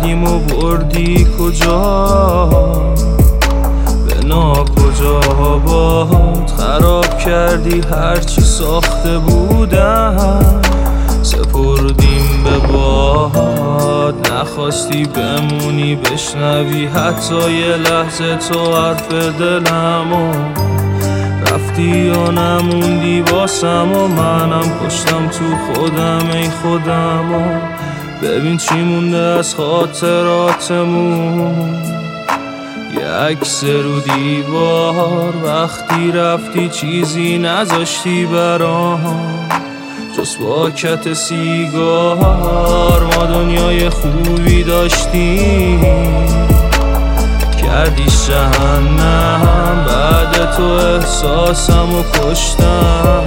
کردیم و بردی کجا، به ناکجا باد خراب کردی هرچی ساخته بودم، سپردیم به باد. نخواستی بمونی بشنوی حتی یه لحظه تو حرف دلمو، رفتی و نموندی واسم و منم کشتم تو خودم. ای خودمو ببین چی مونده از خاطراتمون، یه عکس رو دیوار، وقتی رفتی چیزی نذاشتی برام جز پاکت سیگار. ما دنیای خوبی داشتیم کردی جهنم، بعد تو احساسمو کشتم،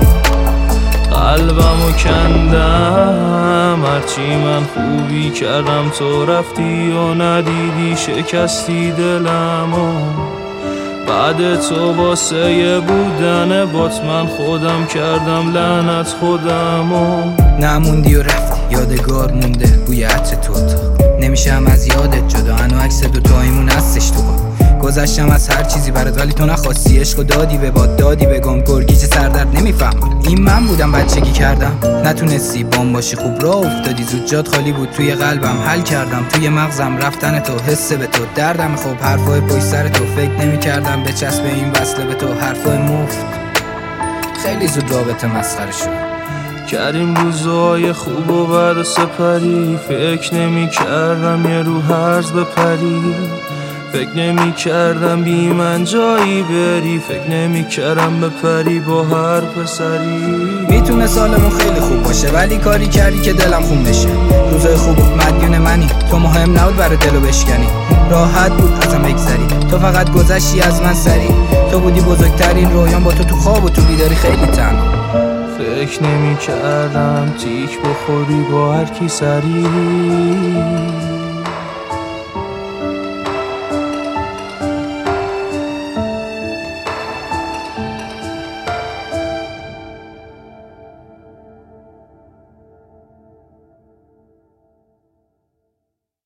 قلبمو کندم. هرچی من خوبی کردم تو رفتی و ندیدی، شکستی دلمو. بعد تو واسه بودن بات من خودم کردم لعنت خودمو. نموندی و رفتی یادگار مونده بوی عطر تو نمیشم از یادت جدا، هنو عکس دوتاییمون هستش تو با. گذشتم از هر چیزی برات ولی تو نخواستی، عشق و دادی به باد دادی به گم، گرگیچ سردرد نمیفهمم این من بودم بچگی کردم. نتونستی بام باشی خوب راه افتادی، زود جات خالی بود توی قلبم، حل کردم توی مغزم رفتن تو، حس به تو دردم خوب، حرفای پشت سر تو فکر نمی‌کردم بچسبه این وصله به تو، حرفای مفت خیلی زود رابطه مسخره شد. کردیم روزای خوب و بعد سپری، فکر نمی کردم یه رو هرز بپری، فکر نمی کردم بی من جایی بری، فکر نمی کردم بپری با هر پسری. میتونه سالمون خیلی خوب باشه ولی کاری کردی که دلم خون بشه. روزای خوب مدیون منی، تو مهم نبود برای دلو بشکنی، راحت بود ازم بگذری، تو فقط گذشتی از من سری. تو بودی بزرگترین رویان، با تو خواب و تو بیداری خیلی تنها. فکر نمی کردم تیک بخوری با هر کی سری،